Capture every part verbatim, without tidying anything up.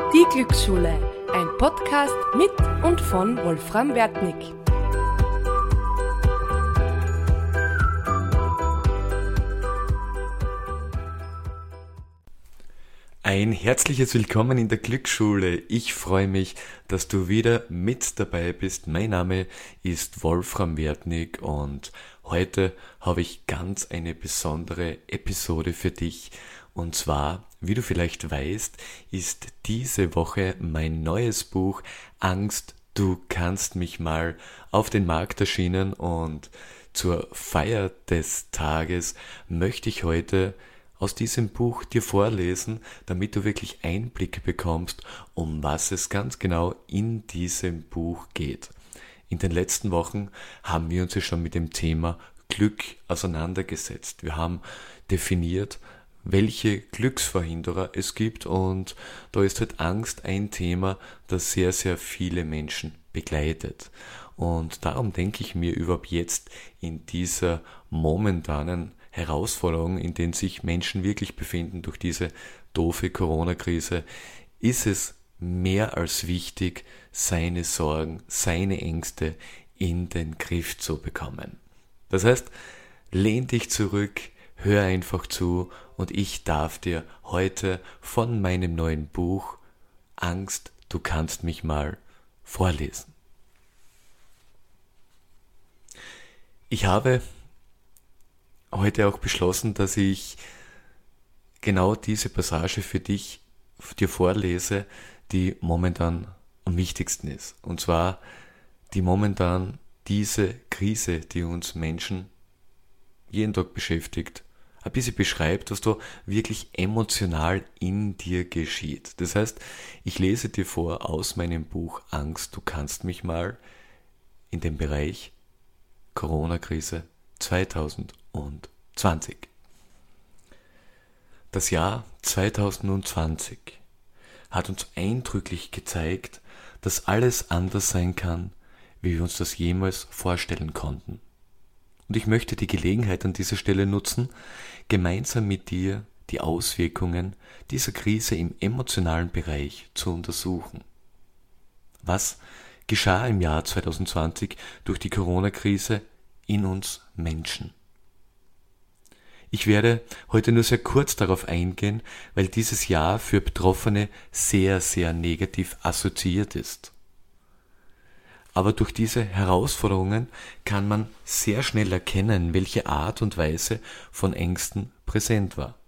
Die Glücksschule, ein Podcast mit und von Wolfram Wertnig. Ein herzliches Willkommen in der Glücksschule. Ich freue mich, dass du wieder mit dabei bist. Mein Name ist Wolfram Wertnig und heute habe ich ganz eine besondere Episode für dich. Und zwar, wie du vielleicht weißt, ist diese Woche mein neues Buch Angst, du kannst mich mal auf den Markt erschienen und zur Feier des Tages möchte ich heute aus diesem Buch dir vorlesen, damit du wirklich Einblicke bekommst, um was es ganz genau in diesem Buch geht. In den letzten Wochen haben wir uns ja schon mit dem Thema Glück auseinandergesetzt. Wir haben definiert, welche Glücksverhinderer es gibt, und da ist halt Angst ein Thema, das sehr, sehr viele Menschen begleitet. Und darum denke ich mir überhaupt jetzt in dieser momentanen Herausforderung, in denen sich Menschen wirklich befinden durch diese doofe Corona-Krise, ist es mehr als wichtig, seine Sorgen, seine Ängste in den Griff zu bekommen. Das heißt, lehn dich zurück, hör einfach zu und ich darf dir heute von meinem neuen Buch Angst, du kannst mich mal vorlesen. Ich habe heute auch beschlossen, dass ich genau diese Passage für dich, dir vorlese, die momentan am wichtigsten ist. Und zwar die momentan diese Krise, die uns Menschen jeden Tag beschäftigt, ein bisschen beschreibt, was da wirklich emotional in dir geschieht. Das heißt, ich lese dir vor aus meinem Buch Angst, du kannst mich mal in dem Bereich Corona-Krise zweitausendzwanzig. Das Jahr zweitausendzwanzig hat uns eindrücklich gezeigt, dass alles anders sein kann, wie wir uns das jemals vorstellen konnten. Und ich möchte die Gelegenheit an dieser Stelle nutzen, gemeinsam mit dir die Auswirkungen dieser Krise im emotionalen Bereich zu untersuchen. Was geschah im Jahr zweitausendzwanzig durch die Corona-Krise in uns Menschen? Ich werde heute nur sehr kurz darauf eingehen, weil dieses Jahr für Betroffene sehr, sehr negativ assoziiert ist. Aber durch diese Herausforderungen kann man sehr schnell erkennen, welche Art und Weise von Ängsten präsent war.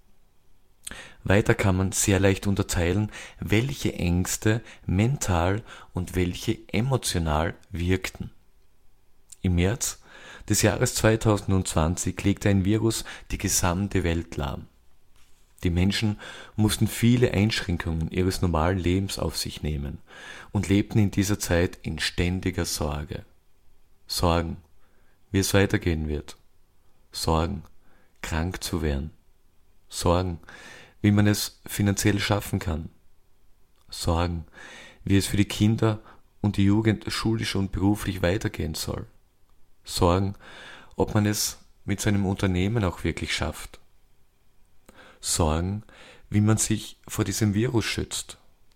Weiter kann man sehr leicht unterteilen, welche Ängste mental und welche emotional wirkten. Im März des Jahres zweitausendzwanzig legte ein Virus die gesamte Welt lahm. Die Menschen mussten viele Einschränkungen ihres normalen Lebens auf sich nehmen und lebten in dieser Zeit in ständiger Sorge. Sorgen, wie es weitergehen wird. Sorgen, krank zu werden. Sorgen, wie man es finanziell schaffen kann. Sorgen, wie es für die Kinder und die Jugend schulisch und beruflich weitergehen soll. Sorgen, ob man es mit seinem Unternehmen auch wirklich schafft. Sorgen, wie man sich vor diesem Virus schützt.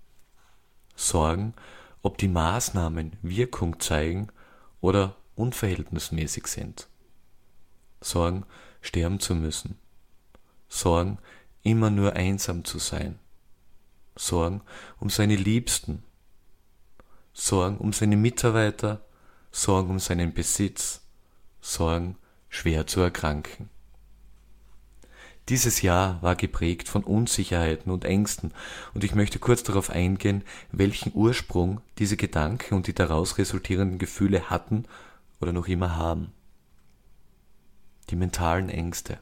Sorgen, ob die Maßnahmen Wirkung zeigen oder unverhältnismäßig sind. Sorgen, sterben zu müssen. Sorgen, immer nur einsam zu sein. Sorgen um seine Liebsten. Sorgen um seine Mitarbeiter. Sorgen um seinen Besitz. Sorgen, schwer zu erkranken. Dieses Jahr war geprägt von Unsicherheiten und Ängsten, und ich möchte kurz darauf eingehen, welchen Ursprung diese Gedanken und die daraus resultierenden Gefühle hatten oder noch immer haben. Die mentalen Ängste.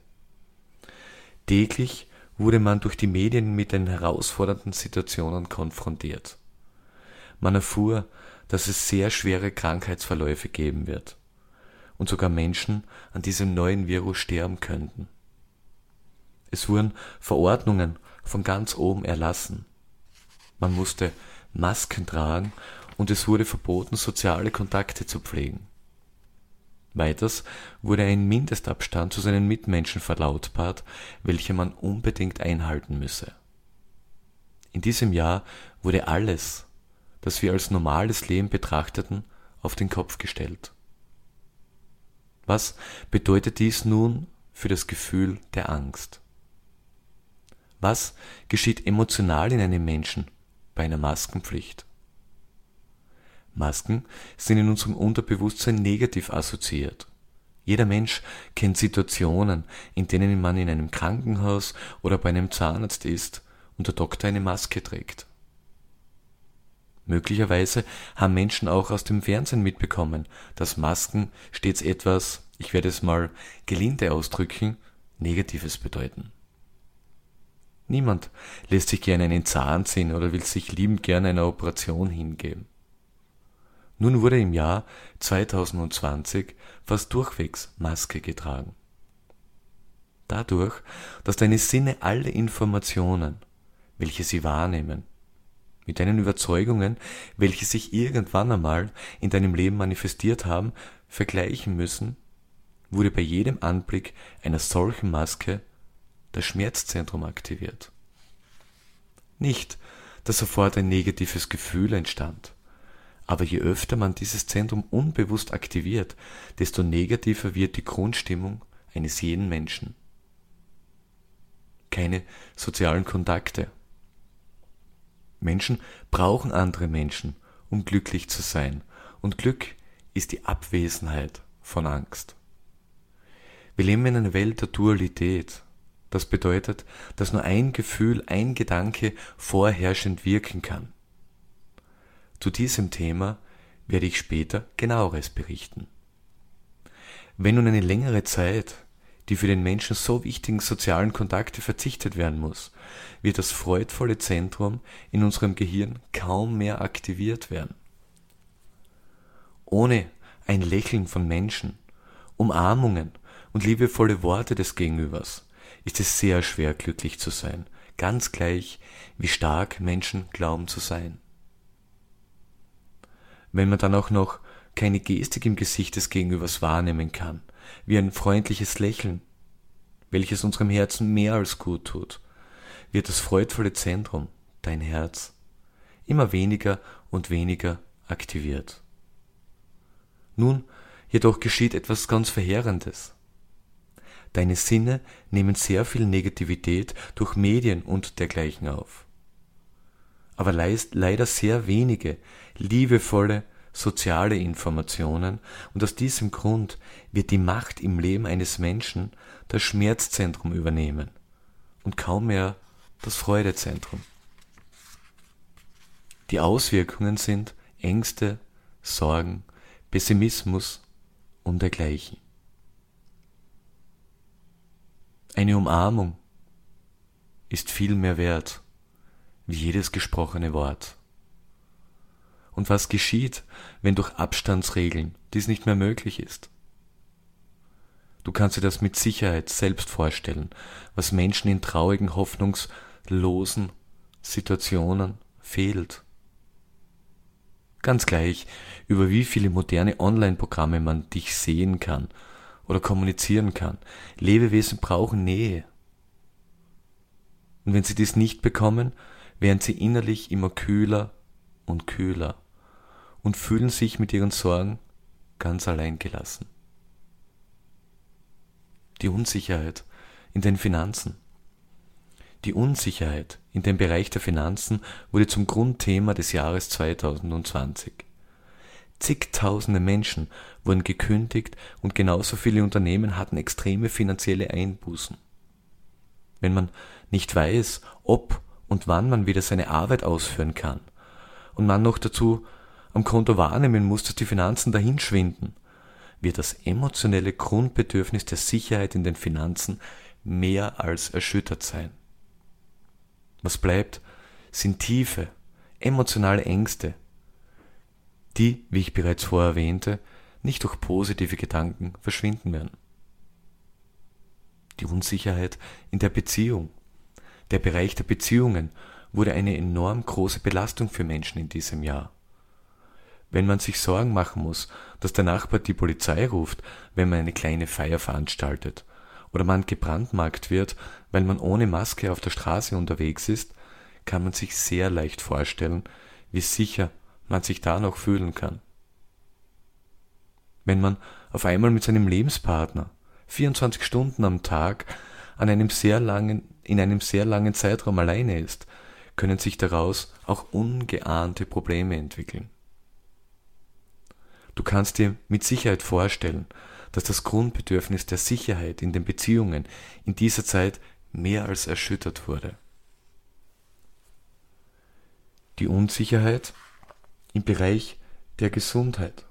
Täglich wurde man durch die Medien mit den herausfordernden Situationen konfrontiert. Man erfuhr, dass es sehr schwere Krankheitsverläufe geben wird und sogar Menschen an diesem neuen Virus sterben könnten. Es wurden Verordnungen von ganz oben erlassen. Man musste Masken tragen und es wurde verboten, soziale Kontakte zu pflegen. Weiters wurde ein Mindestabstand zu seinen Mitmenschen verlautbart, welcher man unbedingt einhalten müsse. In diesem Jahr wurde alles, das wir als normales Leben betrachteten, auf den Kopf gestellt. Was bedeutet dies nun für das Gefühl der Angst? Was geschieht emotional in einem Menschen bei einer Maskenpflicht? Masken sind in unserem Unterbewusstsein negativ assoziiert. Jeder Mensch kennt Situationen, in denen man in einem Krankenhaus oder bei einem Zahnarzt ist und der Doktor eine Maske trägt. Möglicherweise haben Menschen auch aus dem Fernsehen mitbekommen, dass Masken stets etwas, ich werde es mal gelinde ausdrücken, Negatives bedeuten. Niemand lässt sich gerne einen Zahn ziehen oder will sich liebend gerne einer Operation hingeben. Nun wurde im Jahr zweitausendzwanzig fast durchwegs Maske getragen. Dadurch, dass deine Sinne alle Informationen, welche sie wahrnehmen, mit deinen Überzeugungen, welche sich irgendwann einmal in deinem Leben manifestiert haben, vergleichen müssen, wurde bei jedem Anblick einer solchen Maske das Schmerzzentrum aktiviert. Nicht, dass sofort ein negatives Gefühl entstand, aber je öfter man dieses Zentrum unbewusst aktiviert, desto negativer wird die Grundstimmung eines jeden Menschen. Keine sozialen Kontakte. Menschen brauchen andere Menschen, um glücklich zu sein, und Glück ist die Abwesenheit von Angst. Wir leben in einer Welt der Dualität. Das bedeutet, dass nur ein Gefühl, ein Gedanke vorherrschend wirken kann. Zu diesem Thema werde ich später genaueres berichten. Wenn nun eine längere Zeit die für den Menschen so wichtigen sozialen Kontakte verzichtet werden muss, wird das freudvolle Zentrum in unserem Gehirn kaum mehr aktiviert werden. Ohne ein Lächeln von Menschen, Umarmungen und liebevolle Worte des Gegenübers ist es sehr schwer, glücklich zu sein, ganz gleich, wie stark Menschen glauben zu sein. Wenn man dann auch noch keine Gestik im Gesicht des Gegenübers wahrnehmen kann, wie ein freundliches Lächeln, welches unserem Herzen mehr als gut tut, wird das freudvolle Zentrum, dein Herz, immer weniger und weniger aktiviert. Nun jedoch geschieht etwas ganz Verheerendes. Deine Sinne nehmen sehr viel Negativität durch Medien und dergleichen auf. Aber leider sehr wenige liebevolle, soziale Informationen, und aus diesem Grund wird die Macht im Leben eines Menschen das Schmerzzentrum übernehmen und kaum mehr das Freudezentrum. Die Auswirkungen sind Ängste, Sorgen, Pessimismus und dergleichen. Eine Umarmung ist viel mehr wert wie jedes gesprochene Wort. Und was geschieht, wenn durch Abstandsregeln dies nicht mehr möglich ist? Du kannst dir das mit Sicherheit selbst vorstellen, was Menschen in traurigen, hoffnungslosen Situationen fehlt. Ganz gleich, über wie viele moderne Online-Programme man dich sehen kann oder kommunizieren kann. Lebewesen brauchen Nähe. Und wenn sie dies nicht bekommen, werden sie innerlich immer kühler und kühler und fühlen sich mit ihren Sorgen ganz allein gelassen. Die Unsicherheit in den Finanzen. Die Unsicherheit in dem Bereich der Finanzen wurde zum Grundthema des Jahres zweitausendzwanzig. Zigtausende Menschen wurden gekündigt und genauso viele Unternehmen hatten extreme finanzielle Einbußen. Wenn man nicht weiß, ob und wann man wieder seine Arbeit ausführen kann und man noch dazu am Konto wahrnehmen muss, dass die Finanzen dahinschwinden, wird das emotionelle Grundbedürfnis der Sicherheit in den Finanzen mehr als erschüttert sein. Was bleibt, sind tiefe, emotionale Ängste, die, wie ich bereits vorher erwähnte, nicht durch positive Gedanken verschwinden werden. Die Unsicherheit in der Beziehung. Der Bereich der Beziehungen wurde eine enorm große Belastung für Menschen in diesem Jahr. Wenn man sich Sorgen machen muss, dass der Nachbar die Polizei ruft, wenn man eine kleine Feier veranstaltet, oder man gebrandmarkt wird, weil man ohne Maske auf der Straße unterwegs ist, kann man sich sehr leicht vorstellen, wie sicher man sich da noch fühlen kann. Wenn man auf einmal mit seinem Lebenspartner vierundzwanzig Stunden am Tag an einem sehr langen, in einem sehr langen Zeitraum alleine ist, können sich daraus auch ungeahnte Probleme entwickeln. Du kannst dir mit Sicherheit vorstellen, dass das Grundbedürfnis der Sicherheit in den Beziehungen in dieser Zeit mehr als erschüttert wurde. Die Unsicherheit im Bereich der Gesundheit.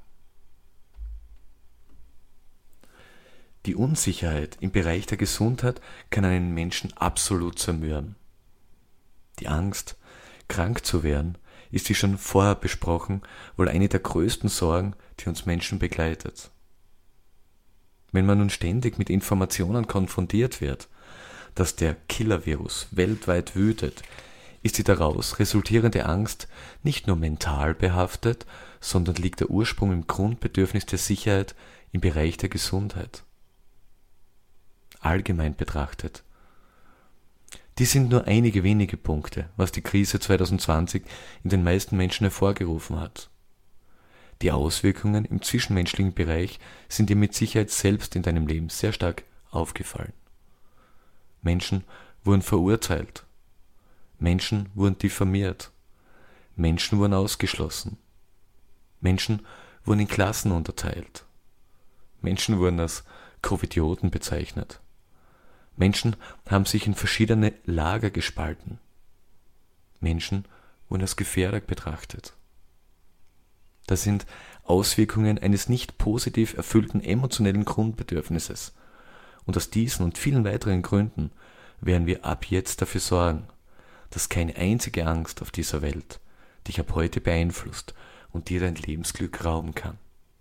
Die Unsicherheit im Bereich der Gesundheit kann einen Menschen absolut zermürben. Die Angst, krank zu werden, ist wie schon vorher besprochen, wohl eine der größten Sorgen, die uns Menschen begleitet. Wenn man nun ständig mit Informationen konfrontiert wird, dass der Killer-Virus weltweit wütet, ist die daraus resultierende Angst nicht nur mental behaftet, sondern liegt der Ursprung im Grundbedürfnis der Sicherheit im Bereich der Gesundheit. Allgemein betrachtet. Dies sind nur einige wenige Punkte, was die Krise zwanzig zwanzig in den meisten Menschen hervorgerufen hat. Die Auswirkungen im zwischenmenschlichen Bereich sind dir mit Sicherheit selbst in deinem Leben sehr stark aufgefallen. Menschen wurden verurteilt. Menschen wurden diffamiert. Menschen wurden ausgeschlossen. Menschen wurden in Klassen unterteilt. Menschen wurden als Covidioten bezeichnet. Menschen haben sich in verschiedene Lager gespalten. Menschen wurden als Gefährder betrachtet. Das sind Auswirkungen eines nicht positiv erfüllten emotionellen Grundbedürfnisses. Und aus diesen und vielen weiteren Gründen werden wir ab jetzt dafür sorgen, dass keine einzige Angst auf dieser Welt dich ab heute beeinflusst und dir dein Lebensglück rauben kann.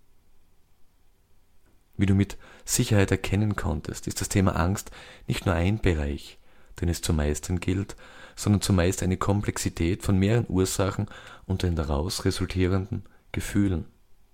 Wie du mit Sicherheit erkennen konntest, ist das Thema Angst nicht nur ein Bereich, den es zu meistern gilt, sondern zumeist eine Komplexität von mehreren Ursachen und den daraus resultierenden Gefühlen.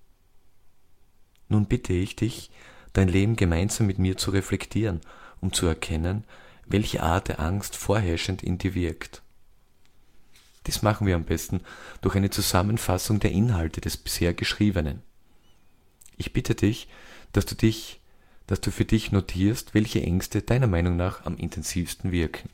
Nun bitte ich dich, dein Leben gemeinsam mit mir zu reflektieren, um zu erkennen, welche Art der Angst vorherrschend in dir wirkt. Dies machen wir am besten durch eine Zusammenfassung der Inhalte des bisher Geschriebenen. Ich bitte dich, dass du dich, dass du für dich notierst, welche Ängste deiner Meinung nach am intensivsten wirken.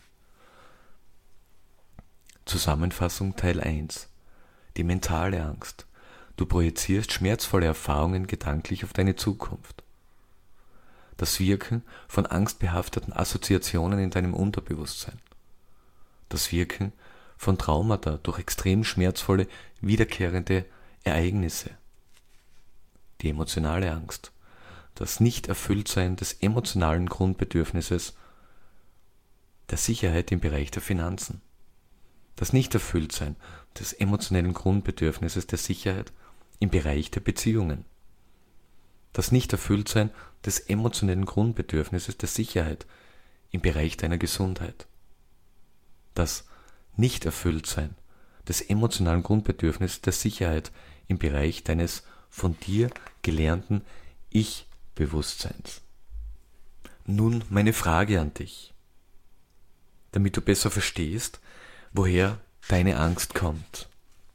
Zusammenfassung Teil eins. Die mentale Angst. Du projizierst schmerzvolle Erfahrungen gedanklich auf deine Zukunft. Das Wirken von angstbehafteten Assoziationen in deinem Unterbewusstsein. Das Wirken von Traumata durch extrem schmerzvolle, wiederkehrende Ereignisse. Die emotionale Angst. Das Nicht-Erfülltsein des emotionalen Grundbedürfnisses der Sicherheit im Bereich der Finanzen. Das Nicht-Erfülltsein des emotionellen Grundbedürfnisses der Sicherheit im Bereich der Beziehungen. Das Nicht-Erfülltsein des emotionellen Grundbedürfnisses der Sicherheit im Bereich deiner Gesundheit. Das Nicht-Erfülltsein des emotionalen Grundbedürfnisses der Sicherheit im Bereich deines von dir gelernten Ich-Bewusstseins. Nun meine Frage an dich, damit du besser verstehst, woher deine Angst kommt.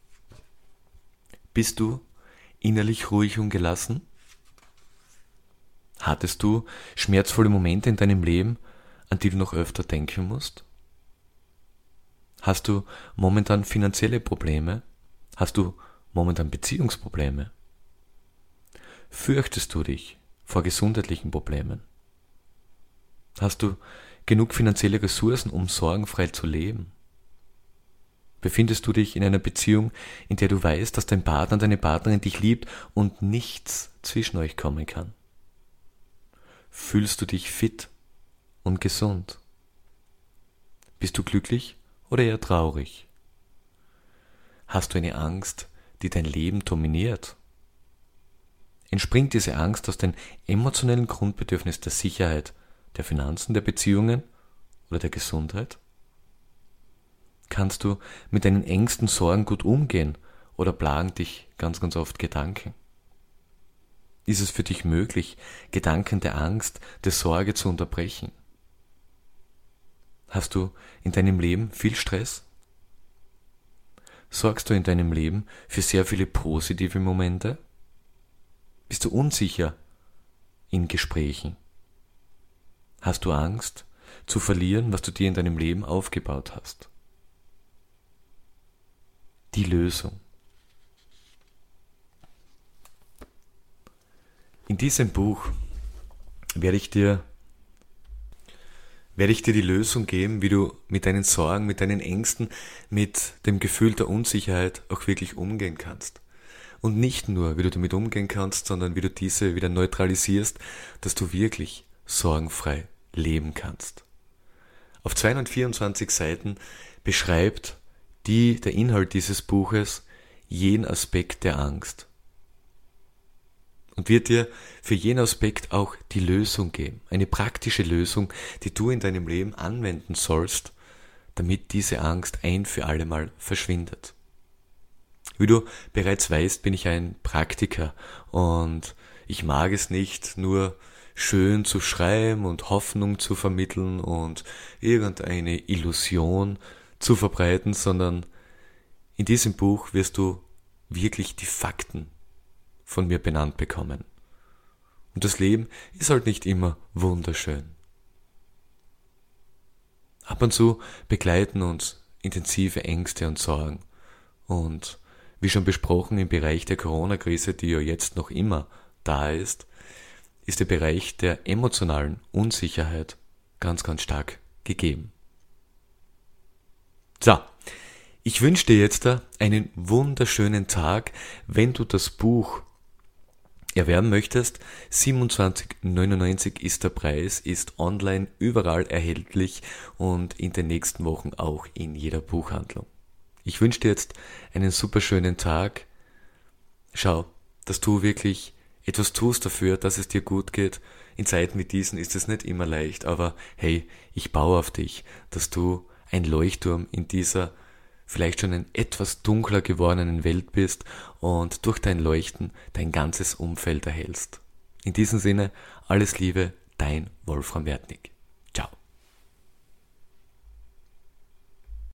Bist du innerlich ruhig und gelassen? Hattest du schmerzvolle Momente in deinem Leben, an die du noch öfter denken musst? Hast du momentan finanzielle Probleme? Hast du momentan Beziehungsprobleme? Fürchtest du dich vor gesundheitlichen Problemen? Hast du genug finanzielle Ressourcen, um sorgenfrei zu leben? Befindest du dich in einer Beziehung, in der du weißt, dass dein Partner, deine Partnerin dich liebt und nichts zwischen euch kommen kann? Fühlst du dich fit und gesund? Bist du glücklich oder eher traurig? Hast du eine Angst, die dein Leben dominiert? Entspringt diese Angst aus dem emotionellen Grundbedürfnis der Sicherheit, der Finanzen, der Beziehungen oder der Gesundheit? Kannst du mit deinen Ängsten, Sorgen gut umgehen oder plagen dich ganz, ganz oft Gedanken? Ist es für dich möglich, Gedanken der Angst, der Sorge zu unterbrechen? Hast du in deinem Leben viel Stress? sorgst du in deinem Leben für sehr viele positive Momente? Bist du unsicher in Gesprächen? Hast du Angst zu verlieren, was du dir in deinem Leben aufgebaut hast? Die Lösung. In diesem Buch werde ich dir werde ich dir die Lösung geben, wie du mit deinen Sorgen, mit deinen Ängsten, mit dem Gefühl der Unsicherheit auch wirklich umgehen kannst. Und nicht nur, wie du damit umgehen kannst, sondern wie du diese wieder neutralisierst, dass du wirklich sorgenfrei leben kannst. Auf zweihundertvierundzwanzig Seiten beschreibt die, der Inhalt dieses Buches jeden Aspekt der Angst. Und wird dir für jeden Aspekt auch die Lösung geben. Eine praktische Lösung, die du in deinem Leben anwenden sollst, damit diese Angst ein für alle Mal verschwindet. Wie du bereits weißt, bin ich ein Praktiker und ich mag es nicht, nur schön zu schreiben und Hoffnung zu vermitteln und irgendeine Illusion zu verbreiten, sondern in diesem Buch wirst du wirklich die Fakten von mir benannt bekommen. Und das Leben ist halt nicht immer wunderschön. Ab und zu begleiten uns intensive Ängste und Sorgen. Und wie schon besprochen, im Bereich der Corona-Krise, die ja jetzt noch immer da ist, ist der Bereich der emotionalen Unsicherheit ganz, ganz stark gegeben. So, ich wünsche dir jetzt einen wunderschönen Tag. Wenn du das Buch erwerben möchtest, siebenundzwanzig neunundneunzig ist der Preis, ist online überall erhältlich und in den nächsten Wochen auch in jeder Buchhandlung. Ich wünsche dir jetzt einen super schönen Tag. Schau, dass du wirklich etwas tust dafür, dass es dir gut geht. In Zeiten wie diesen ist es nicht immer leicht, aber hey, ich baue auf dich, dass du ein Leuchtturm in dieser vielleicht schon in etwas dunkler gewordenen Welt bist und durch dein Leuchten dein ganzes Umfeld erhältst. In diesem Sinne, alles Liebe, dein Wolfram Wertnig.